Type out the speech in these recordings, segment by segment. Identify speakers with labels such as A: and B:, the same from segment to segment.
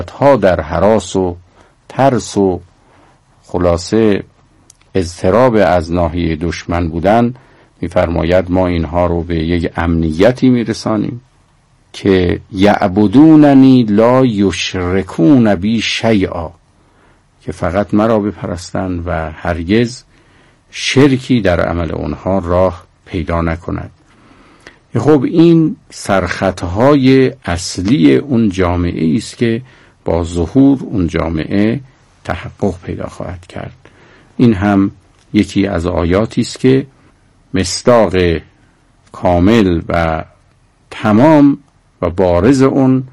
A: ها در هراس و ترس و خلاصه اضطراب از ناحیه دشمن بودن، می‌فرماید ما اینها رو به یک امنیتی میرسانیم که یعبدوننی لا یشرکون بی شیئا، که فقط مرا بپرستند و هرگز شرکی در عمل اونها راه پیدا نکند. خب این سرخطهای اصلی اون جامعه است که با ظهور اون جامعه تحقق پیدا خواهد کرد. این هم یکی از آیاتی است که مصداق کامل و تمام و بارز اون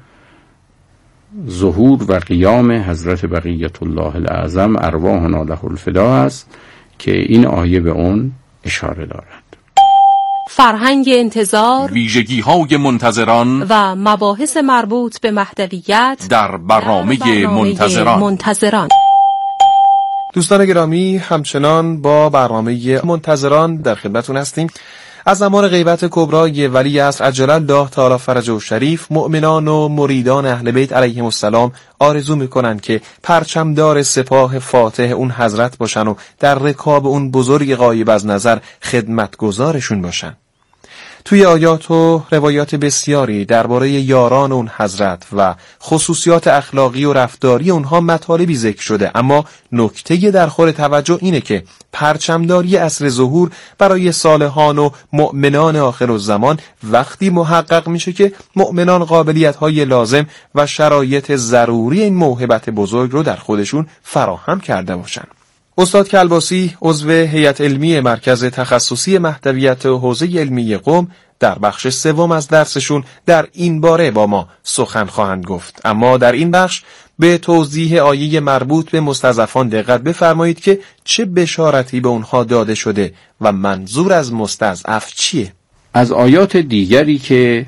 A: ظهور و قیام حضرت بقیت الله الاعظم ارواحنا له الفدا است که این آیه به اون اشاره دارد.
B: فرهنگ انتظار،
C: ویژگی‌های منتظران
B: و مباحث مربوط به مهدویت در برنامه منتظران.
D: دوستان گرامی، همچنان با برنامه منتظران در خدمتون هستیم. از زمان غیبت کبرای ولی عصر عجل الله تعالی فرجه و شریف، مؤمنان و مریدان اهل بیت علیهم السلام آرزو میکنن که پرچمدار سپاه فاتح اون حضرت باشن و در رکاب اون بزرگ غایب از نظر خدمتگزارشون باشن. توی آیات و روایات بسیاری درباره یاران اون حضرت و خصوصیات اخلاقی و رفتاری اونها مطالبی ذکر شده، اما نکته در خور توجه اینه که پرچمداری عصر ظهور برای صالحان و مؤمنان آخر الزمان وقتی محقق میشه که مؤمنان قابلیت‌های لازم و شرایط ضروری این موهبت بزرگ رو در خودشون فراهم کرده باشن. استاد کلباسی عضو هیئت علمی مرکز تخصصی مهدویت و حوزه علمی قم در بخش سوم از درسشون در این باره با ما سخن خواهند گفت، اما در این بخش به توضیح آیه مربوط به مستضعفان دقت بفرمایید که چه بشارتی به اونها داده شده و منظور از مستضعف چیه؟
A: از آیات دیگری که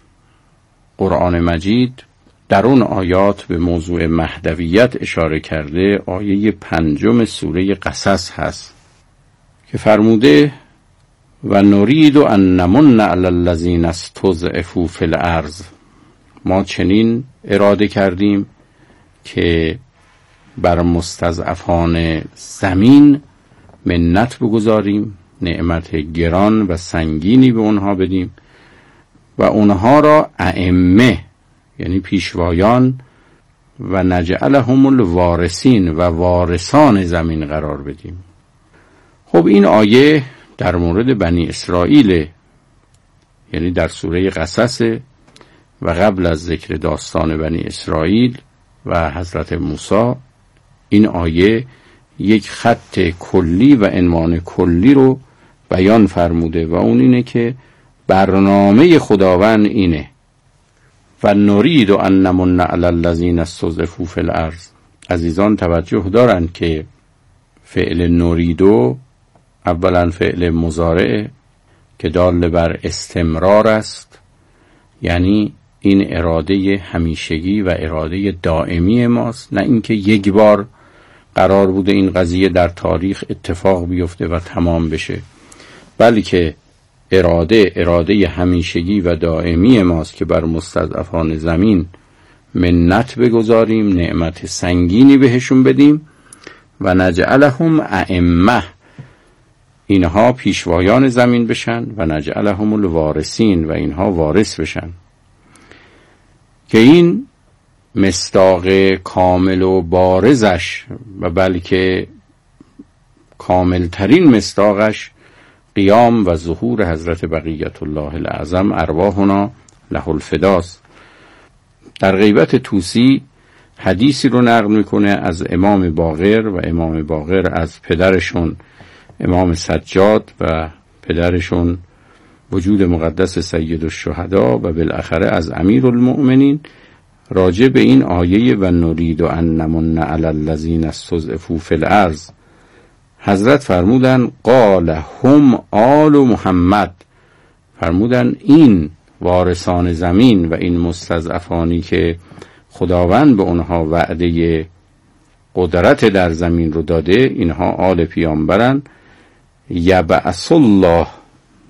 A: قرآن مجید در اون آیات به موضوع مهدویت اشاره کرده، آیه 5 سوره قصص هست که فرموده و نرید ان نمن علی الذین استضعفوا فی الارض. ما چنین اراده کردیم که بر مستضعفان زمین منت بگذاریم، نعمت گران و سنگینی به اونها بدیم و اونها را ائمه یعنی پیشوایان و نجعلهم الوارثین و وارثان زمین قرار بدیم. خب این آیه در مورد بنی اسرائیل، یعنی در سوره قصص و قبل از ذکر داستان بنی اسرائیل و حضرت موسی، این آیه یک خط کلی و عنوان کلی رو بیان فرموده و اون اینه که برنامه خداوند اینه و نرید ان نمن علی الذین استضعفوا فی الارض. عزیزان توجه دارند که فعل نریدو اولا فعل مضارع که دال بر استمرار است، یعنی این اراده همیشگی و اراده دائمی ماست، نه اینکه یک بار قرار بوده این قضیه در تاریخ اتفاق بیفته و تمام بشه، بلکه اراده همیشگی و دائمی ماست که بر مستضعفان زمین منت بگذاریم، نعمت سنگینی بهشون بدیم و نجعلهم ائمه، اینها پیشوایان زمین بشن و نجعلهم الوارثین و اینها وارث بشن، که این مصداق کامل و بارزش و بلکه کاملترین مصداقش قیام و ظهور حضرت بقیت الله الاعظم ارواحنا له الفداست. در غیبت طوسی حدیثی رو نقل میکنه از امام باقر و امام باقر از پدرشون امام سجاد و پدرشون وجود مقدس سید الشهدا و بالاخره از امیر المؤمنین راجع به این آیه و نرید ان نمن علی الذین استضعفوا فی الارض. حضرت فرمودن قال هم آل محمد، فرمودن این وارثان زمین و این مستضعفانی که خداوند به اونها وعده قدرت در زمین رو داده، اینها آل پیامبرن. یبعث الله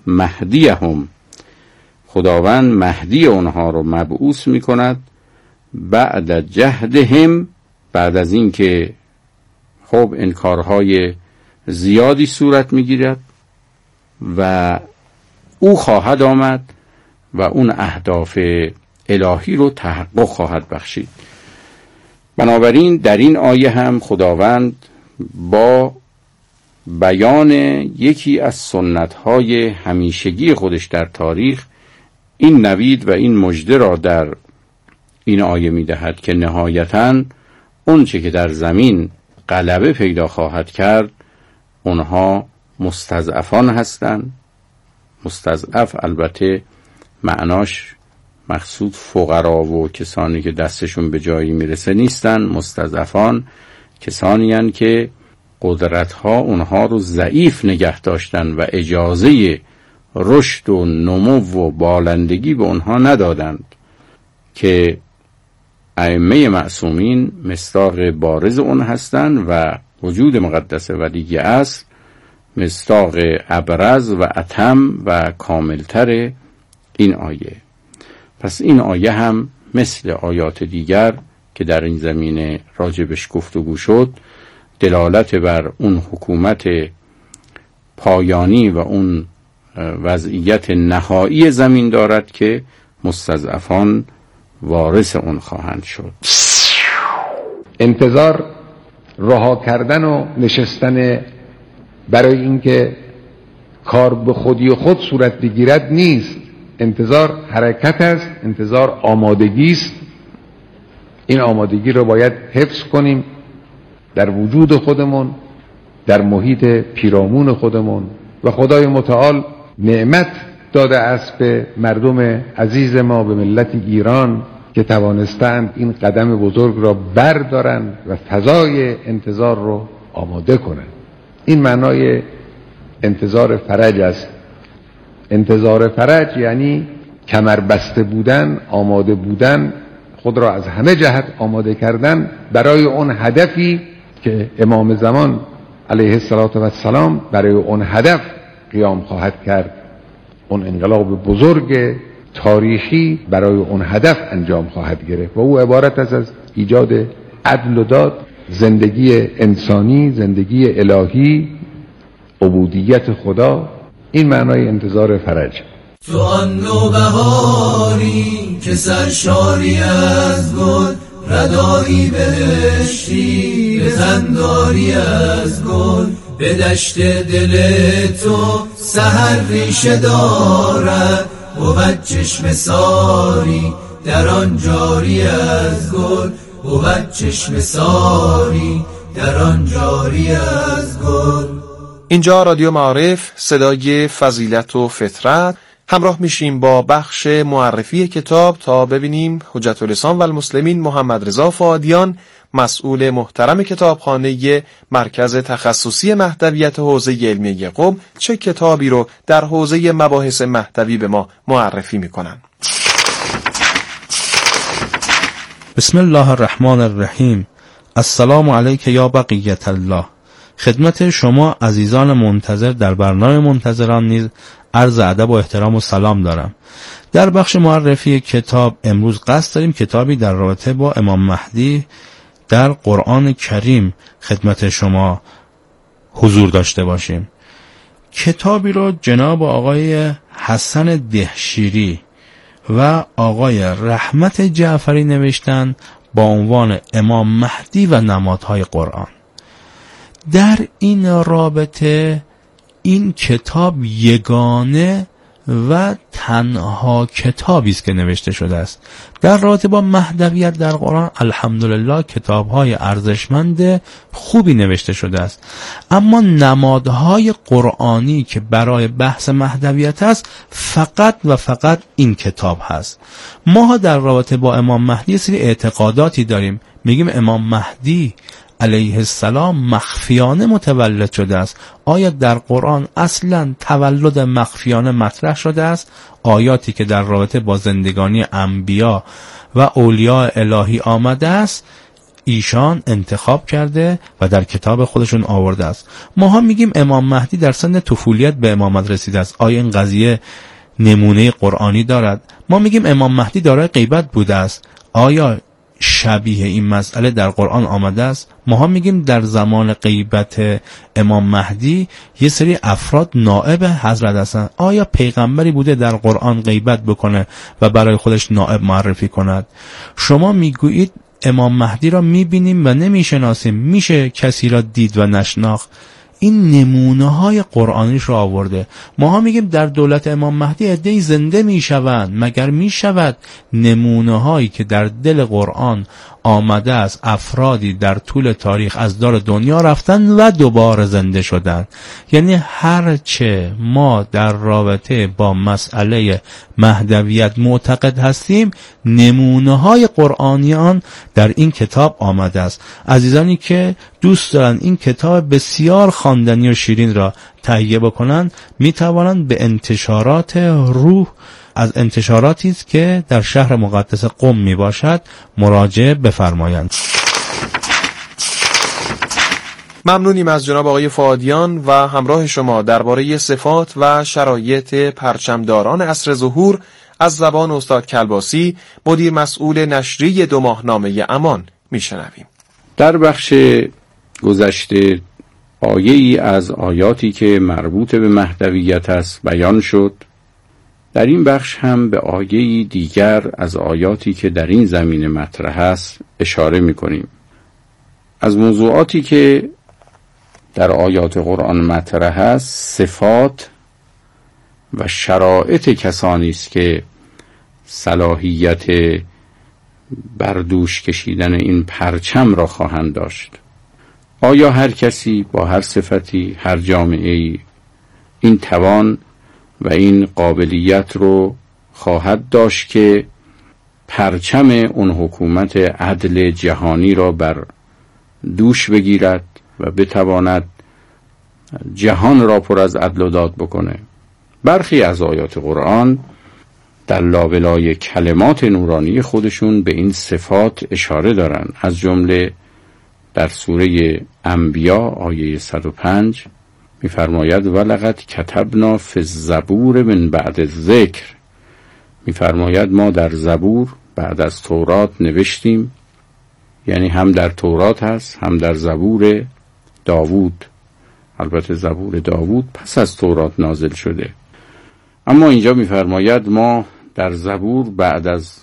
A: مهدیهم، خداوند مهدی اونها رو مبعوث میکند بعد جهدهم، بعد از این که خب انکارهای زیادی صورت میگیرد و او خواهد آمد و اون اهداف الهی رو تحقق خواهد بخشید. بنابراین در این آیه هم خداوند با بیان یکی از سنت‌های همیشگی خودش در تاریخ این نوید و این مژده را در این آیه می‌دهد که نهایتاً اون چه که در زمین غلبه پیدا خواهد کرد اونها مستضعفان هستند. مستضعف البته معناش مقصود فقرا و کسانی که دستشون به جایی میرسه نیستن. مستضعفان کسانی هستند که قدرت‌ها اونها رو ضعیف نگه داشتن و اجازه رشد و نمو و بالندگی به اونها ندادند، که ائمه معصومین مصداق بارز اون هستند و وجود مقدس ولی عصر مصداق ابرز و اتم و کاملتر این آیه. پس این آیه هم مثل آیات دیگر که در این زمینه راجبش گفتگو شد دلالت بر اون حکومت پایانی و اون وضعیت نهایی زمین دارد که مستضعفان وارث اون خواهند شد.
E: انتظار رها کردن و نشستن برای اینکه کار به خودی خود صورت بگیرد نیست. انتظار حرکت است، انتظار آمادگی است. این آمادگی رو باید حفظ کنیم در وجود خودمون، در محیط پیرامون خودمون، و خدای متعال نعمت داده است به مردم عزیز ما، به ملت ایران، که توانستند این قدم بزرگ را بردارند و فضای انتظار رو آماده کنند. این معنای انتظار فرج است. انتظار فرج یعنی کمر بسته بودن، آماده بودن، خود را از همه جهت آماده کردن برای اون هدفی که امام زمان علیه السلام برای اون هدف قیام خواهد کرد. اون انقلاب بزرگ تاریخی برای اون هدف انجام خواهد گرفت و او عبارت است از ایجاد عدل و داد، زندگی انسانی، زندگی الهی، عبودیت خدا. این معنای انتظار فرج.
F: تو آن نوبهاری که سرشاری از گل، ردایی بهشتی بزنداری از گل، به دشت دل تو سحر ریشه دارد، بود چشم ساری در آن جاری از گل، بود چشم ساری در آن جاری از گل.
D: اینجا رادیو معارف، صدای فضیلت و فطرت. همراه میشیم با بخش معرفی کتاب تا ببینیم حجت الاسلام و المسلمین محمد رضا فؤادیان، مسئول محترم کتابخانه مرکز تخصصی مهدویت حوزه علمیه قم، چه کتابی رو در حوزه مباحث مهدوی به ما معرفی میکنن.
G: بسم الله الرحمن الرحیم. السلام علیک یا بقیت الله. خدمت شما عزیزان منتظر در برنامه منتظران نیز عرض ادب و احترام و سلام دارم. در بخش معرفی کتاب امروز قصد داریم کتابی در رابطه با امام مهدی در قرآن کریم خدمت شما حضور داشته باشیم. کتابی رو جناب آقای حسن دهشیری و آقای رحمت جعفری نوشتن با عنوان امام مهدی و نمادهای قرآن. در این رابطه این کتاب یگانه و تنها کتابی است که نوشته شده است در رابطه با مهدویت در قرآن. الحمدلله کتاب‌های ارزشمند خوبی نوشته شده است، اما نمادهای قرآنی که برای بحث مهدویت است فقط و فقط این کتاب هست. ما در رابطه با امام مهدی سری اعتقاداتی داریم. میگیم امام مهدی علیه السلام مخفیانه متولد شده است. آیا در قرآن اصلا تولد مخفیانه مطرح شده است؟ آیاتی که در رابطه با زندگانی انبیا و اولیاء الهی آمده است ایشان انتخاب کرده و در کتاب خودشون آورده است. ما هم میگیم امام مهدی در سن طفولیت به امامت رسیده است. آیا این قضیه نمونه قرآنی دارد؟ ما میگیم امام مهدی دارای غیبت بوده است. آیا شبیه این مسئله در قرآن آمده است؟ ما میگیم در زمان غیبت امام مهدی یه سری افراد نائب حضرت هستن. آیا پیغمبری بوده در قرآن غیبت بکنه و برای خودش نائب معرفی کند؟ شما میگویید امام مهدی را میبینیم و نمیشناسیم، میشه کسی را دید و نشناخت؟ این نمونه های قرآنیش رو آورده. ما میگیم در دولت امام مهدی عده‌ای زنده میشوند. مگر میشود نمونه هایی که در دل قرآن آمده است افرادی در طول تاریخ از دار دنیا رفتن و دوباره زنده شدن؟ یعنی هرچه ما در رابطه با مسئله مهدویت معتقد هستیم نمونه های قرآنیان در این کتاب آمده است. عزیزانی که دوست دارن این کتاب بسیار خواندنی و شیرین را تهیه بکنن میتوانند به انتشارات روح، از انتشاراتی است که در شهر مقدس قم می باشد، مراجعه بفرمایند.
D: ممنونیم از جناب آقای فؤادیان و همراه شما درباره صفات و شرایط پرچمداران عصر ظهور از زبان استاد کلباسی، مدیر مسئول نشریه 2 ماهنامه امان میشنویم.
A: در بخش گذشته آیه‌ای از آیاتی که مربوط به مهدویت است بیان شد. در این بخش هم به آیه‌ای دیگر از آیاتی که در این زمینه مطرح است اشاره می‌کنیم. از موضوعاتی که در آیات قرآن مطرح است صفات و شرایط کسانی است که صلاحیت بردوش کشیدن این پرچم را خواهند داشت. آیا هر کسی با هر صفتی، هر جامعه‌ای این توان و این قابلیت رو خواهد داشت که پرچم اون حکومت عدل جهانی را بر دوش بگیرد و بتواند جهان را پر از عدل و داد بکنه؟ برخی از آیات قرآن در لابلای کلمات نورانی خودشون به این صفات اشاره دارن. از جمله در سوره انبیا آیه 105 می‌فرماید ولقد کتبنا فی الزبور من بعد الذکر، می‌فرماید ما در زبور بعد از تورات نوشتیم، یعنی هم در تورات هست هم در زبور داوود. البته زبور داوود پس از تورات نازل شده، اما اینجا می‌فرماید ما در زبور بعد از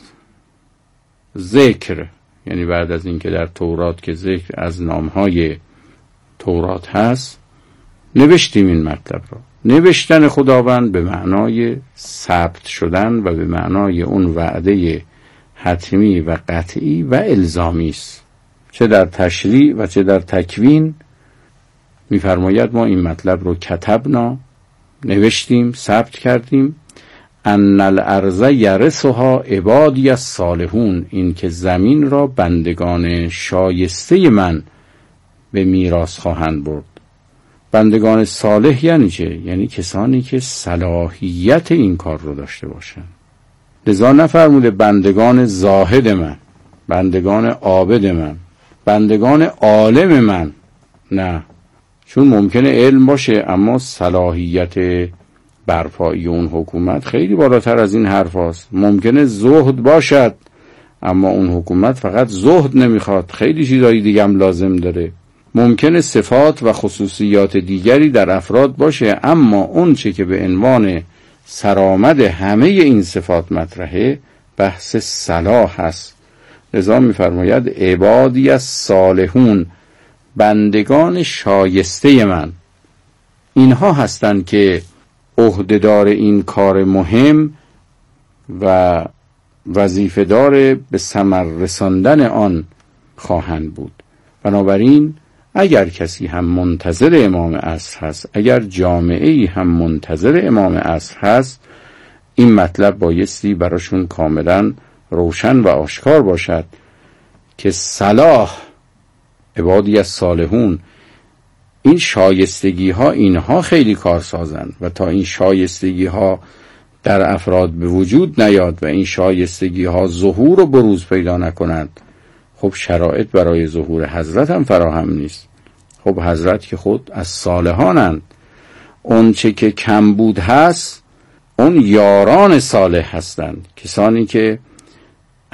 A: ذکر، یعنی بعد از اینکه در تورات که ذکر از نام‌های تورات هست نوشتیم این مطلب را. نوشتن خداوند به معنای ثبت شدن و به معنای اون وعده حتمی و قطعی و الزامی است، چه در تشریع و چه در تکوین. می‌فرماید ما این مطلب رو کتبنا، نوشتیم، ثبت کردیم. ان الارض یرثها عبادی الصالحون، این که زمین را بندگان شایسته من به میراث خواهند برد. بندگان صالح یعنی چه؟ یعنی کسانی که صلاحیت این کار رو داشته باشن. لذا نفرموده بندگان زاهد من، بندگان عابد من، بندگان عالم من، نه، چون ممکنه علم باشه اما صلاحیت برپایی اون حکومت خیلی بالاتر از این حرف هست. ممکنه زهد باشد اما اون حکومت فقط زهد نمیخواد، خیلی چیزایی دیگه هم لازم داره. ممکنه صفات و خصوصیات دیگری در افراد باشه اما اون چه که به عنوان سرآمد همه این صفات مطرحه بحث صلاح هست. لذا میفرماید عبادی الصالحون، بندگان شایسته من، اینها هستند که عهده‌دار این کار مهم و وظیفه‌دار به ثمر رساندن آن خواهند بود. بنابراین اگر کسی هم منتظر امام عصر هست، اگر جامعه‌ای هم منتظر امام عصر هست، این مطلب بایستی براشون کاملا روشن و آشکار باشد که صلاح عبادی الصالحون، این شایستگی ها اینها خیلی کارسازن و تا این شایستگی ها در افراد به وجود نیاد و این شایستگی ها ظهور و بروز پیدا نکنند، خب شرایط برای ظهور حضرت هم فراهم نیست. خب حضرت که خود از صالحانند، اون چه که کمبود هست اون یاران صالح هستند، کسانی که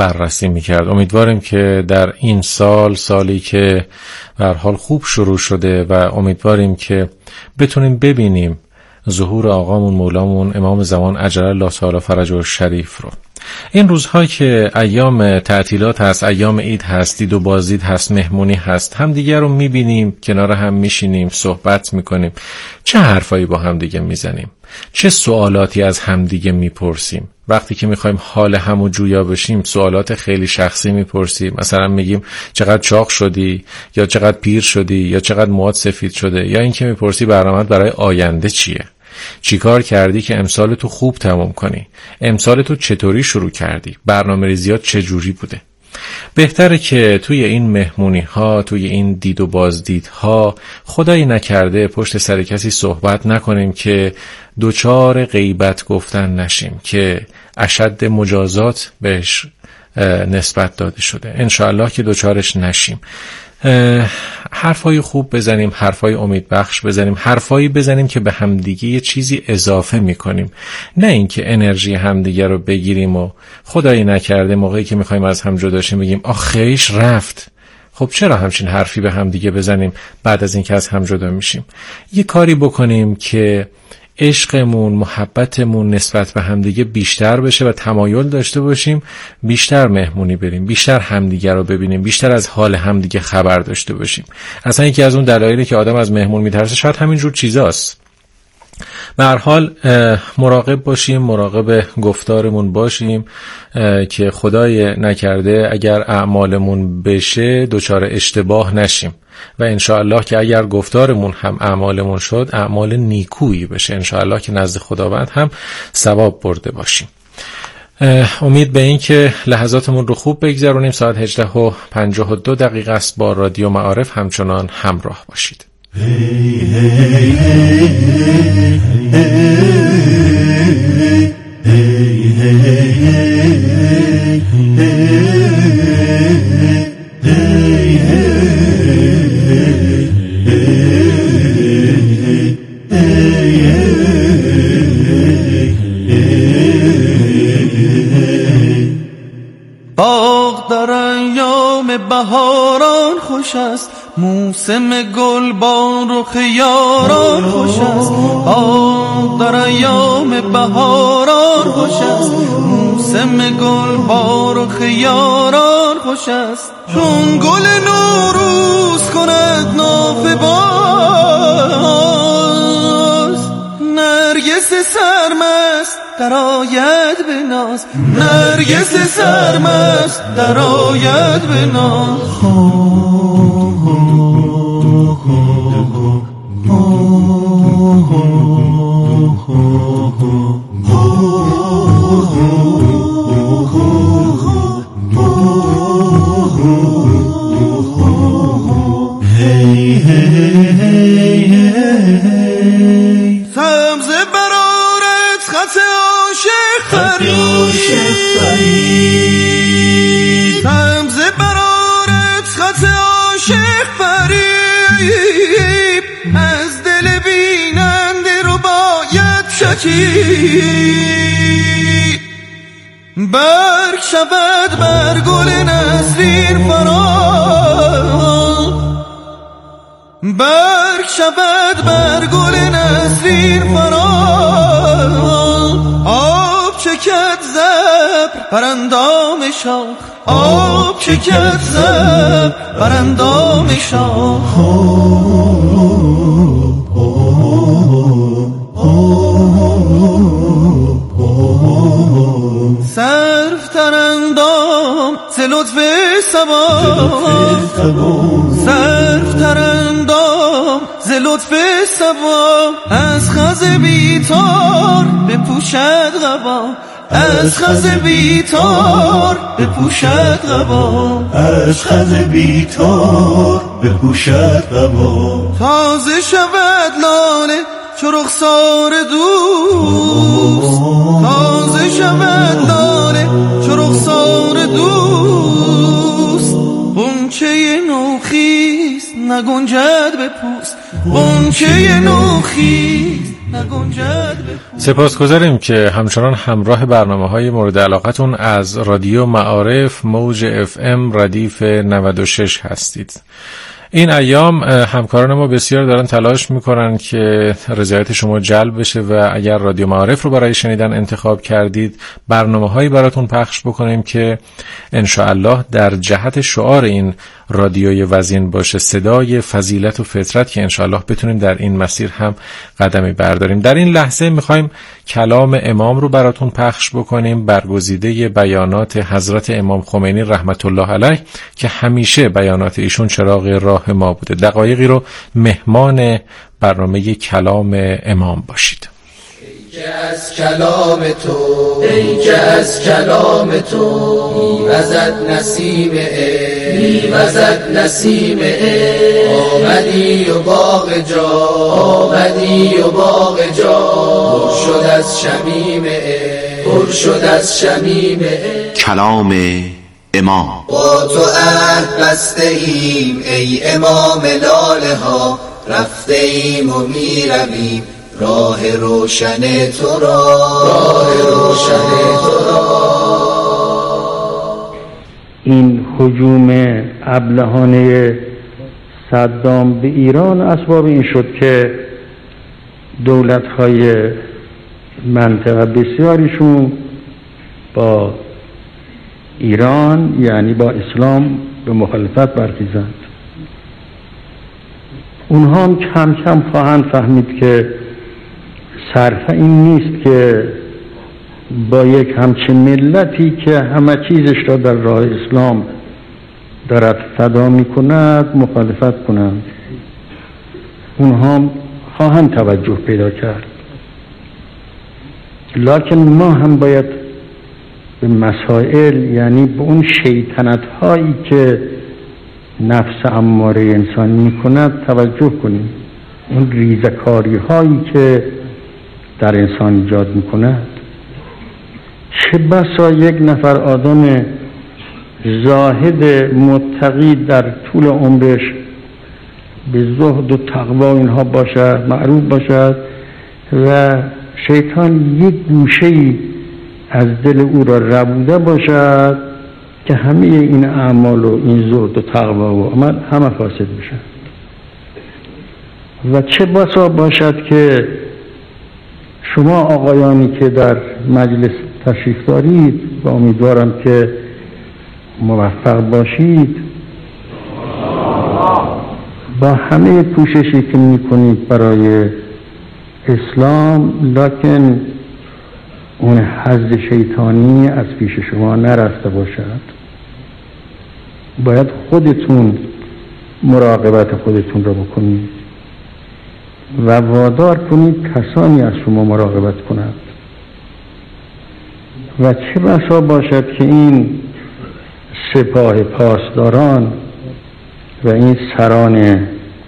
H: بررسی میکرد. امیدواریم که در این سالی که به هر حال خوب شروع شده و امیدواریم که بتونیم ببینیم ظهور آقامون مولامون امام زمان عجل الله تعالی فرجه الشریف رو. این روزها که ایام تعطیلات هست، ایام عید هست، دید و بازدید هست، مهمونی هست، همدیگه رو میبینیم، کنار هم میشینیم، صحبت میکنیم، چه حرفایی با همدیگه میزنیم، چه سوالاتی از همدیگه میپرسیم. وقتی که میخوایم حال همو جویا بشیم سوالات خیلی شخصی میپرسیم، مثلا میگیم چقدر چاق شدی، یا چقدر پیر شدی، یا چقدر موهات سفید شده، یا اینکه میپرسی برنامه‌ت برای آینده چیه، چیکار کردی که امسال تو خوب تموم کنی، امسال تو چطوری شروع کردی، برنامه ریزیات چجوری بوده. بهتره که توی این مهمونی ها، توی این دید و بازدید ها خدایی نکرده پشت سر کسی صحبت نکنیم که دوچار غیبت گفتن نشیم، که اشد مجازات بهش نسبت داده شده. انشاءالله که دوچارش نشیم. حرفای خوب بزنیم، حرفای امیدبخش بزنیم، حرفایی بزنیم که به همدیگه یه چیزی اضافه میکنیم، نه اینکه انرژی همدیگه رو بگیریم و خدایی نکرده موقعی که میخوایم از هم جدا شیم بگیم آخیش رفت. خب چرا همچین حرفی به همدیگه بزنیم بعد از اینکه از هم جدا میشیم؟ یه کاری بکنیم که عشقمون، محبتمون نسبت به همدیگه بیشتر بشه و تمایل داشته باشیم بیشتر مهمونی بریم، بیشتر همدیگه رو ببینیم، بیشتر از حال همدیگه خبر داشته باشیم. اصلا یکی از اون دلایلی که آدم از مهمون میترسه شاید همین جور چیزاست. به هر حال مراقب باشیم، مراقب گفتارمون باشیم که خدای نکرده اگر اعمالمون بشه دچار اشتباه نشیم و انشاءالله که اگر گفتارمون هم اعمالمون شد اعمال نیکویی بشه، انشاءالله که نزد خداوند هم ثواب برده باشیم. امید به این که لحظاتمون رو خوب بگذرونیم. ساعت 18:52 است. با رادیو معارف همچنان همراه باشید.
I: باغ در ایام بهاران خوش است، موسم گل بار و خیاران خوش است. باغ در ایام بهاران خوش است، موسم گل بار و خیاران خوش است. چون گل نوروز کند نافه باز، نرگس سرمست درآید به ناز، نرگس سرمست درآید به ناز. سبزه برارت خط عاشق فریب، از دل بیننده رو باید شکیب. برگ شود بر گل نسرین فراق، برگ شود بر گل نسرین فراق. آب چکد زبر بر اندام شاخ، آب چکد زبر بر اندام شاخ. صرف تر اندام ز لطف صبا، صرف تر اندام ز لطف صبا. از خز بیتار بپوشد قبا، از خز بیتار بپوشد قبا،
F: از خز بیتار بپوشد قبا.
I: تازه شود لاله چو رخسار دوست، تازه شود لاله چو رخسار دوست. غنچه نوخیست نگنجد به پوست، غنچه نوخیست نگنجد.
H: سپاسگزاریم که همچنان همراه برنامه‌های مورد علاقتون از رادیو معارف موج FM ردیف 96 هستید. این ایام همکاران ما بسیار دارن تلاش میکنن که رضایت شما جلب بشه و اگر رادیو معارف رو برای شنیدن انتخاب کردید برنامه‌هایی براتون پخش بکنیم که انشاءالله در جهت شعار این رادیوی وزین باشه، صدای فضیلت و فطرت، که انشاءالله بتونیم در این مسیر هم قدمی برداریم. در این لحظه میخوایم کلام امام رو براتون پخش بکنیم، برگزیده بیانات حضرت امام خمینی رحمت الله علیه که همیشه بیانات ایشون چراغ راه ما بوده. دقایقی رو مهمان برنامه کلام امام باشید.
J: ای که از کلام تو، ای که از کلام تو میوزد نسیم میوزد نسیم آمدی و باغ جا، آمدی و باغ جا پر شد از شمیم پر شد از شمیم
K: کلام امام.
J: با تو عهد بسته ایم ای امام لاله ها، رفته ایم و میرویم راه روشن تو را، راه روشن تو را.
L: این هجوم ابلهانه صدام به ایران اسباب این شد که دولت‌های منطقه بسیاریشون با ایران یعنی با اسلام به مخالفت برخیزند. اونها هم کم کم خواهند فهمید که صرف این نیست که با یک همچین ملتی که همه چیزش را در راه اسلام دارد فدا می کند مخالفت کنند. اونها هم خواهند توجه پیدا کرد، لکن ما هم باید به مسائل یعنی به اون شیطنت هایی که نفس اماره انسان می کند توجه کنیم، اون ریزکاری هایی که در انسان ایجاد می کند. چه بسا یک نفر آدم زاهد متقی در طول عمرش به زهد و تقوا اینها باشد، معروف باشد و شیطان یک گوشه‌ای از دل او را ربوده باشد که همه این اعمال و این زهد و تقوا و عمل همه فاسد باشد. و چه بسا باشد که شما آقایانی که در مجلس تشریف دارید و امیدوارم که موفق باشید، با همه کوششی که میکنید برای اسلام، لکن اون حظ شیطانی از پیش شما نرفته باشد. باید خودتون مراقبت خودتون رو بکنید و وادار کنید کسانی از شما مراقبت کنند. و چه بسا باشد که این سپاه پاسداران و این سران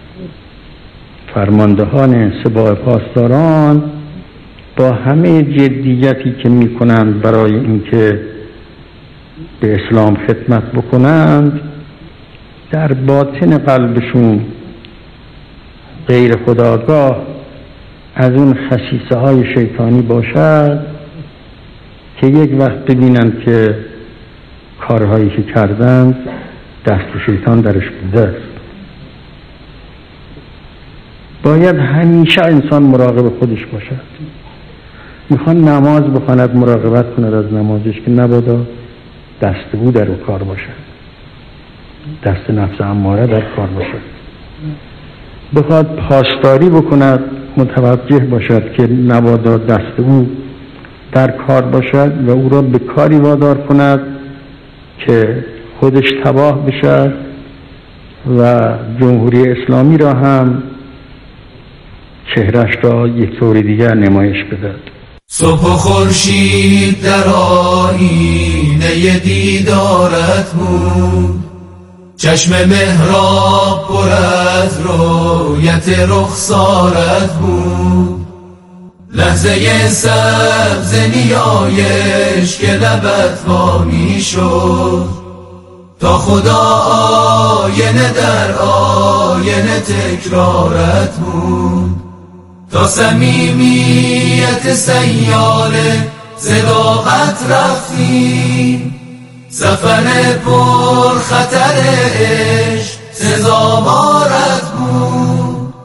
L: فرماندهان سپاه پاسداران با همه جدیتی که می کنند برای اینکه به اسلام خدمت بکنند، در باطن قلبشون غیر خودآگاه از اون خصیصه های شیطانی باشد که یک وقت ببینند که کارهایی که کردند دست شیطان درش بوده است. باید همیشه انسان مراقب خودش باشد. میخوان نماز بخواند مراقبت کند از نمازش که نبادا دست او در او کار باشد، دست نفس اماره در کار باشد. بخواد پاسداری بکند متوجه باشد که نبادا دست او در کار باشد و او را به کاری وادار کند که خودش تباه بشد و جمهوری اسلامی را هم چهرش را یک طور دیگر نمایش بدهد.
J: صبح و خورشید در آیینه دیدارت بود، چشم محراب پر از رویت رخسارت بود، لحظه سبز نیایش که لبت وا می شد، تا خدا آینه در آینه تکرارت بود، تا صمیمیت سیاله صداقت رفتیم، سفر پر خطر عشق سزاوارت بود،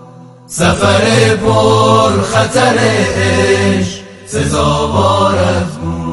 J: سفر پر خطر عشق سزاوارت بود.